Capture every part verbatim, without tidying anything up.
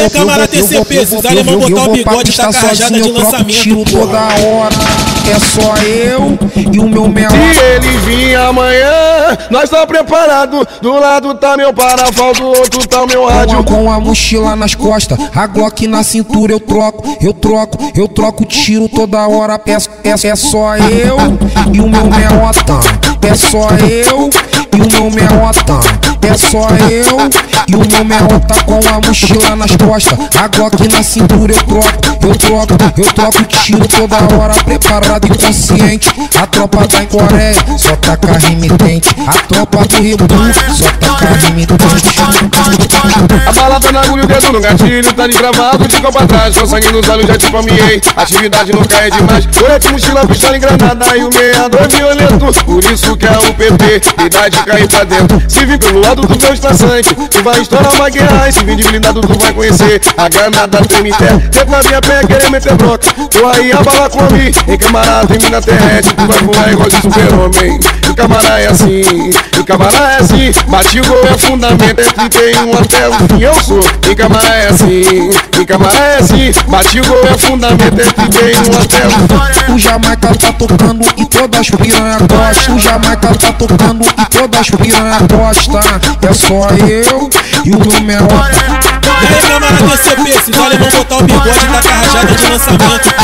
aí, camarada T C P, se os alemão botar o bigode, tá com a rajada de lançamento, toda hora, é só eu e o meu mel. Se ele vir amanhã, nós tá preparado. Do lado tá meu parafal, do outro tá o meu rádio. Com a mochila nas costas, a Glock na cintura eu troco, eu troco, eu troco tiro toda hora. É, é, é só eu e o meu meota. É só eu e o meu meota. É só eu e o meu meota com a mochila nas costas, a Glock na cintura eu troco, eu troco, eu troco tiro toda hora, preparado e consciente. A tropa da Coreia só taca remitente, a tropa do Rio só taca remitente. A bala tá na agulha, o dedo no gatilho, tá desgravado, ficou pra trás, com sangue nos olhos já te palmiei. Atividade nunca é demais, colete, mochila, pistola, engranada e o meador violento. Por isso que é o P P, idade cair pra dentro. Se vir pelo lado do meu estraçante, tu vai estourar uma guerra. E se vir de blindado tu vai conhecer a granada treme terra. Dentro da minha pé querer meter broca, tô aí a bala com a mim. Em camarada, em mim na terrestre, tu vai voar igual de super-homem. Em camarada é assim, em camarada é assim, bate o gol é fundamento, é trinta e um até o fim eu sou. Em camarada é assim, em camarada é assim, bate o gol é fundamento, é trinta e um até o fim. O Jamaica tá tocando e todas as piranha gostam. O Jamaica tá tocando e todas as piranha gostam. É só eu e o meu mel. E aí, camarada T C P, se os alemão botar o bigode, tá com a rajada de lançamento,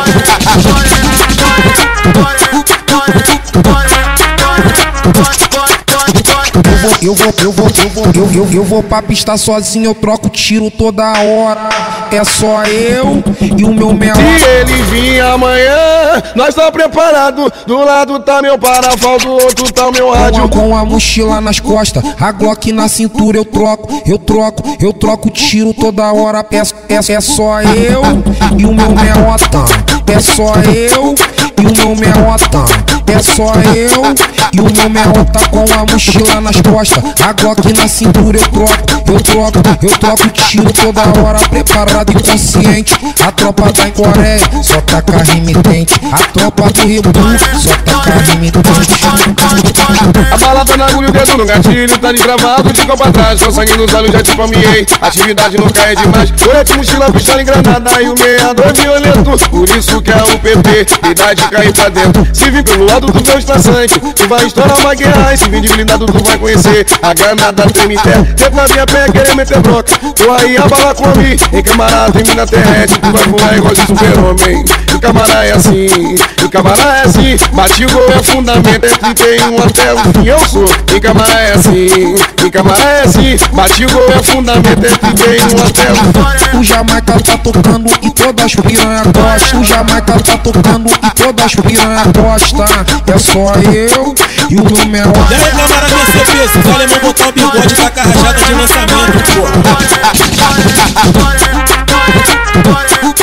Eu vou, eu vou, eu vou, eu, eu, eu vou pra pista sozinho, eu troco tiro toda hora. É só eu e o meu mel. Se ele vir amanhã, nós tá preparado. Do lado tá meu parafal, do outro tá o meu rádio. Com a mochila nas costas, a Glock na cintura eu troco, eu troco, eu troco tiro toda hora. É, é, é só eu e o meu meota. É só eu e o meu meota. É só eu e o meu meota com a mochila nas costas, a Glock na cintura eu troco, eu troco, eu troco tiro toda hora, preparado e consciente. A tropa da Coreia só taca remitente, a tropa do Rio só taca remitente. A bala tá na agulha, o dedo no gatilho, tá desgravado, ficou pra trás, com sangue nos olhos já te palmiei. Atividade nunca é demais, colete, mochila, pistola, engranada e o meador violento. Por isso que é o P P, idade cair pra dentro. Se vir pelo lado do meu estraçante, tu vai estourar uma guerra. E se vir de blindado tu vai conhecer a granada treme terra. Dentro da minha pé querer meter broca, tô aí a bala com a mim. Em camarada, em mim na terrestre, tu vai voar igual de super-homem. Em camarada é assim, em camarada é assim, bate o gol é fundamento, é trinta e um até o fim eu sou. Em camarada é assim, em camarada é assim, bate o gol é fundamento, é trinta e um até o fim. O Jamaica tá tocando e todas as piranha gostam. O Jamaica tá tocando e todas as piranha gostam. É só eu e o meu mel. E aí, camarada T C P, se os alemão botar o bigode, tá com a rajada de lançamento, pô.